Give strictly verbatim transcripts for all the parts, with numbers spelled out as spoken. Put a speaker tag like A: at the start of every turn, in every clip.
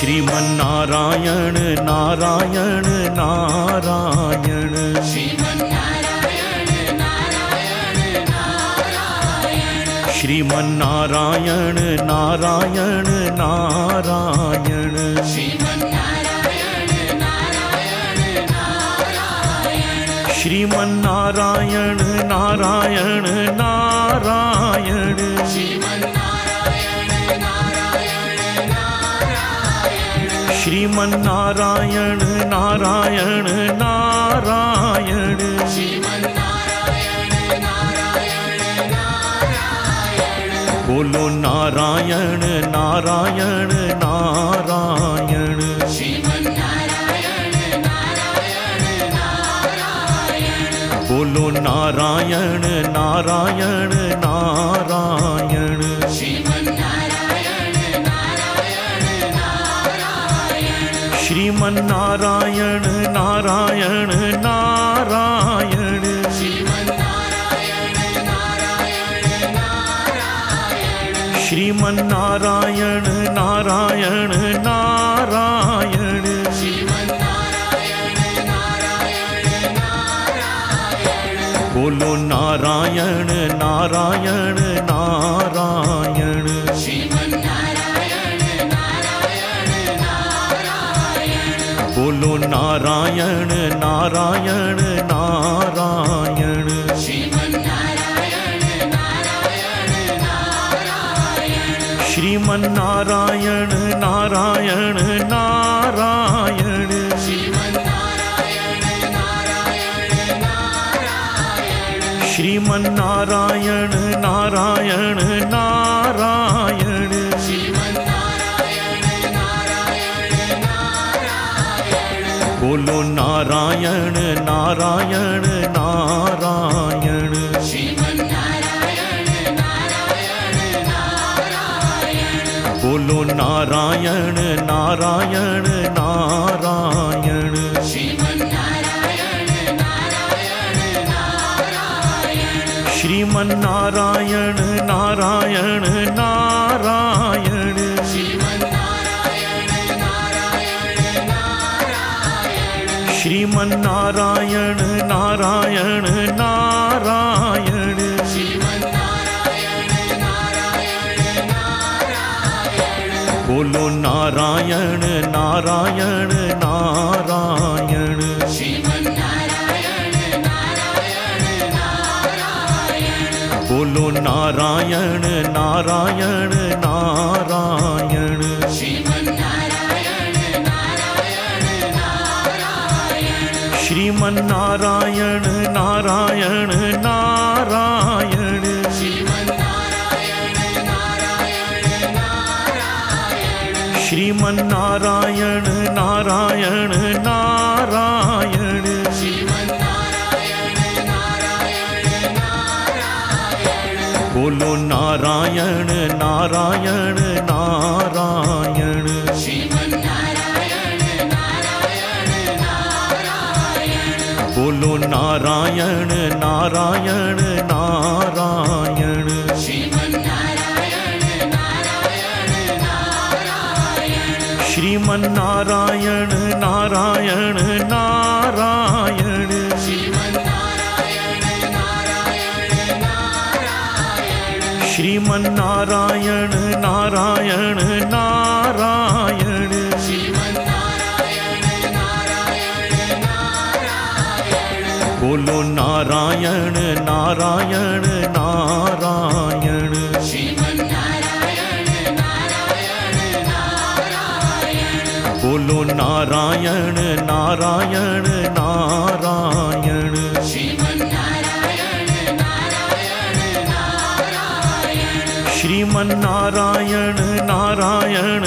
A: श्रीमन्नारायण नारायण नारायण
B: श्रीमन्नारायण नारायण नारायण
A: श्रीमन्नारायण नारायण नारायण
B: श्रीमन्नारायण नारायण नारायण
A: श्रीमन्नारायण नारायण नारायण
B: श्रीमन्नारायण नारायण नारायण
A: श्रीमन्नारायण नारायण नारायण बोलो नारायण नारायण नारायण
B: श्रीमन्नारायण नारायण नारायण
A: बोलो नारायण नारायण नारायण
B: श्रीमन्नारायण नारायण नारायण
A: श्रीमन्नारायण नारायण नारायण
B: श्रीमन्नारायण नारायण नारायण
A: श्रीमन्नारायण नारायण नारायण
B: श्रीमन्नारायण नारायण नारायण
A: बोलो नारायण नारायण नारायण
B: श्रीमन्नारायण नारायण नारायण
A: बोलो नारायण नारायण नारायण
B: श्रीमन्नारायण नारायण नारायण
A: श्रीमन्नारायण नारायण नारायण
B: श्रीमन्नारायण नारायण नारायण
A: श्रीमन्नारायण नारायण नारायण
B: श्रीमन्नारायण नारायण नारायण
A: बोलो नारायण नारायण नारायण
B: श्रीमन्नारायण नारायण नारायण
A: बोलो नारायण नारायण नारायण
B: श्रीमन्नारायण नारायण नारायण
A: श्रीमन्नारायण नारायण नारायण
B: श्रीमन्नारायण नारायण नारायण
A: श्रीमन्नारायण नारायण नारायण
B: श्रीमन्नारायण नारायण नारायण
A: बोलो नारायण नारायण नारायण
B: श्रीमन्नारायण नारायण नारायण
A: बोलो नारायण नारायण नारायण
B: श्रीमन्नारायण नारायण नारायण
A: श्रीमन्नारायण नारायण नारायण
B: श्रीमन्नारायण नारायण नारायण
A: श्रीमन्नारायण नारायण नारायण
B: श्रीमन्नारायण नारायण नारायण
A: बोलो नारायण नारायण नारायण
B: श्रीमन्नारायण नारायण नारायण
A: बोलो नारायण नारायण नारायण
B: श्रीमन्नारायण नारायण नारायण
A: श्रीमन्नारायण नारायण नारायण
B: श्रीमन्नारायण नारायण नारायण
A: श्रीमन्नारायण नारायण नारायण
B: श्रीमन्नारायण नारायण नारायण
A: बोलो नारायण नारायण नारायण
B: श्रीमन्नारायण नारायण नारायण
A: बोलो नारायण नारायण नारायण
B: श्रीमन्नारायण नारायण नारायण
A: श्रीमन्नारायण नारायण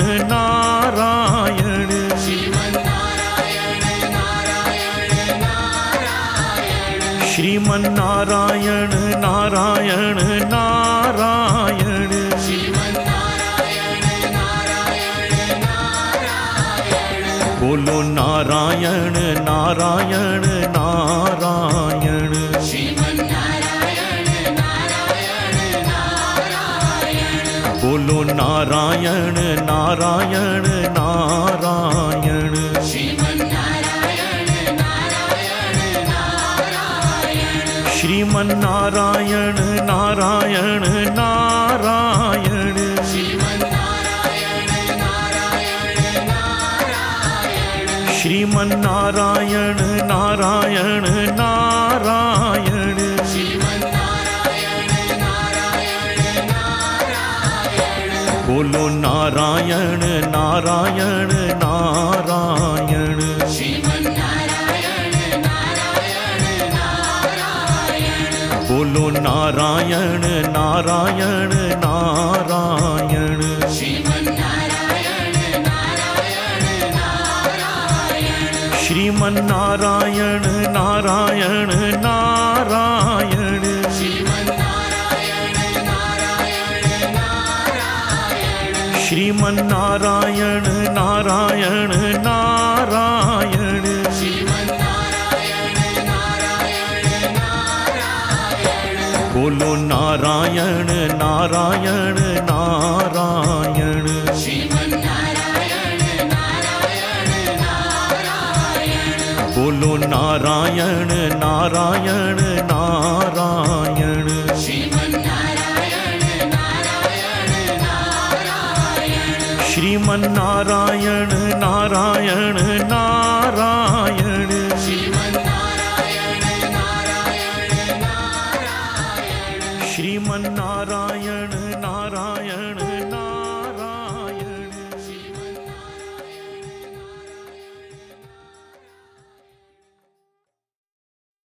A: नारायण
B: श्रीमन्नारायण नारायण नारायण
A: श्रीमन्नारायण नारायण नारायण
B: श्रीमन्नारायण नारायण नारायण
A: बोलो नारायण नारायण नारायण
B: श्रीमन्नारायण नारायण नारायण
A: बोलो नारायण नारायण नारायण
B: श्रीमन्नारायण नारायण नारायण
A: श्रीमन्नारायण नारायण नारायण
B: श्रीमन्नारायण नारायण नारायण
A: श्रीमन्नारायण नारायण नारायण
B: श्रीमन्नारायण नारायण नारायण
A: बोलो नारायण नारायण नारायण
B: श्रीमन्नारायण नारायण नारायण
A: बोलो नारायण नारायण नारायण
B: श्रीमन्नारायण नारायण नारायण
A: श्रीमन्नारायण नारायण नारायण
B: श्रीमन्नारायण नारायण नारायण
A: श्रीमन्नारायण नारायण नारायण
B: श्रीमन्नारायण नारायण नारायण
A: बोलो नारायण नारायण नारायण
B: श्रीमन्नारायण नारायण नारायण
A: बोलो नारायण नारायण नारायण
B: श्रीमन्नारायण नारायण नारायण
A: श्रीमन्नारायण नारायण नारायण